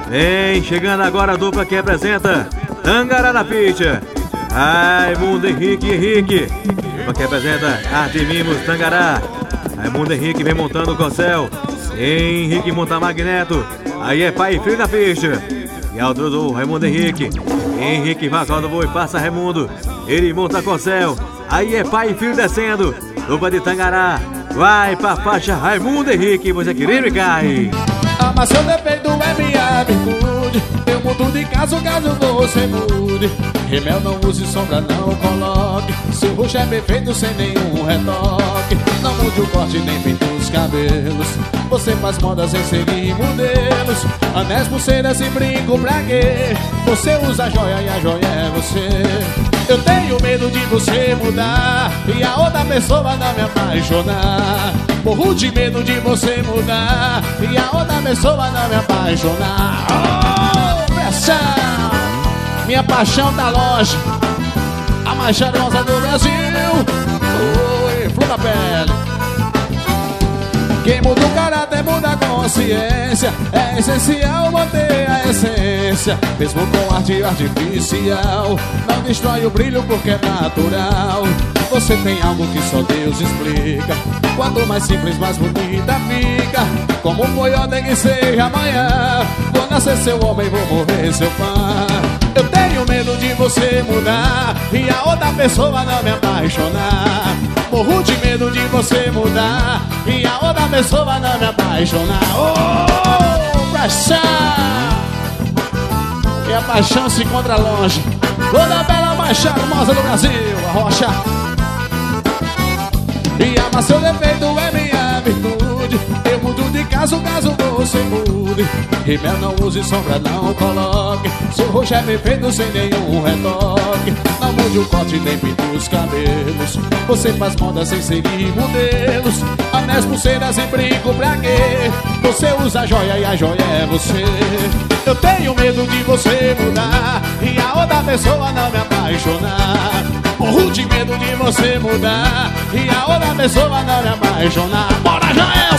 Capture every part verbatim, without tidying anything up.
Vem chegando agora a dupla que apresenta Tangará na Pista. Raimundo Henrique Henrique. Dupla que apresenta Arte Mimos Tangará. Raimundo Henrique vem montando o Corcel. Henrique monta Magneto. Aí é pai e filho na pista. E ao do Raimundo Henrique. Henrique vai ao boi, passa Raimundo. Ele monta Corcel. Aí é pai e filho descendo. Dupla de Tangará. Vai pra faixa Raimundo Henrique. Você queria me cai. Mas seu defeito é minha virtude. Eu mudo de caso, caso você mude. Rimel não use, sombra não coloque. Seu rosto é perfeito sem nenhum retoque. Não mude o corte nem pinta os cabelos. Você faz modas em seguir modelos. Anéis, pulseiras e brinco pra quê? Você usa joia e a joia é você. Eu tenho medo de você mudar e a outra pessoa não me apaixonar. Morro de medo de você mudar e a outra pessoa não me apaixonar. Oh, pressão! Minha paixão tá longe, a mais charmosa do Brasil. Oi, flor da pele. Quem muda o caráter muda a consciência. É essencial manter a essência. Mesmo com arte artificial, não destrói o brilho porque é natural. Você tem algo que só Deus explica. Quanto mais simples, mais bonita fica. Como foi ontem que seja amanhã. Vou nascer seu homem, vou morrer seu fã. Eu tenho medo de você mudar e a outra pessoa não me apaixonar. Morro de medo de você mudar e a outra pessoa não me apaixonar. Oh, paixão! E a paixão se encontra longe. Toda a bela mais charmosa do Brasil, a Rocha. E amar seu defeito é minha virtude. Eu mudo de caso, caso você mude. Rimel não use, sombra não coloque. Seu rosto é perfeito sem nenhum retoque. Não mude o corte nem pinta os cabelos. Você faz moda sem seguir modelos. Anéis, pulseiras e brinco pra quê? Você usa joia e a joia é você. Eu tenho medo de você mudar e a outra pessoa não me apaixonar. Morro de medo de você mudar e a outra pessoa não me apaixonar. Bora, Jael!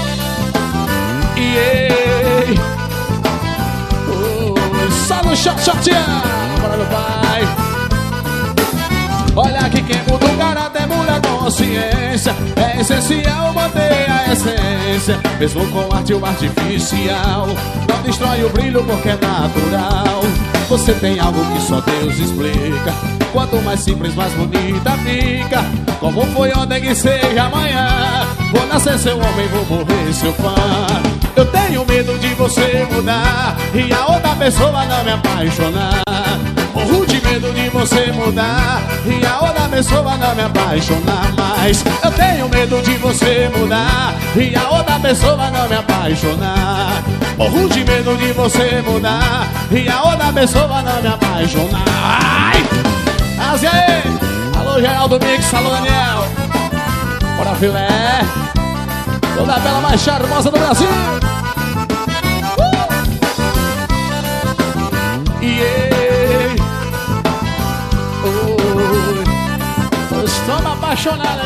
Yeah. Oh, só no shot, shotinha. Bora, meu pai. Olha que quem muda o caráter muda a consciência. É essencial manter a essência. Mesmo com arte ou artificial, não destrói o brilho porque é natural. Você tem algo que só Deus explica. Quanto mais simples, mais bonita fica. Como foi ontem que seja amanhã. Vou nascer seu homem, vou morrer seu fã. Eu tenho medo de você mudar e a outra pessoa não me apaixonar. Morro de medo de você mudar e a outra pessoa não me apaixonar mais. Eu tenho medo de você mudar e a outra pessoa não me apaixonar. Morro de medo de você mudar e a outra pessoa não me apaixonar. Ai! Assim aí! Alô, Geraldo Mix, alô, Daniel. Bora, filé. Toda a bela mais charmosa do Brasil. Uh! Yeah. Oh, estou apaixonado.